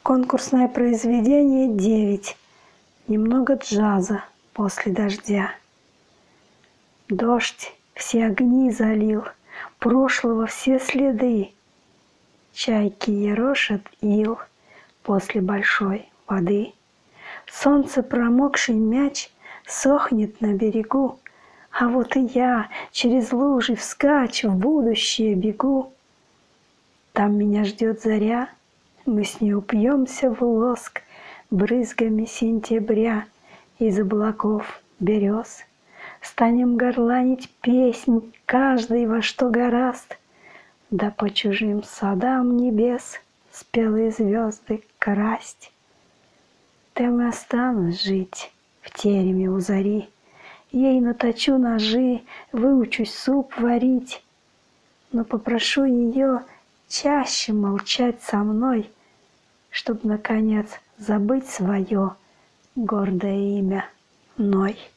Конкурсное произведение 9. Немного джаза после дождя. Дождь все огни залил, прошлого все следы. Чайки ерошат ил после большой воды. Солнце промокший мяч сохнет на берегу, а вот и я через лужи вскачь в будущее бегу. Там меня ждет заря, мы с ней упьемся в лоск брызгами сентября из облаков берез. Станем горланить песнь, каждый во что гораст, да по чужим садам небес спелые звезды красть. Там и останусь жить в тереме у зари, ей наточу ножи, выучусь суп варить, но попрошу ее чаще молчать со мной, чтоб, наконец, забыть свое гордое имя Ной.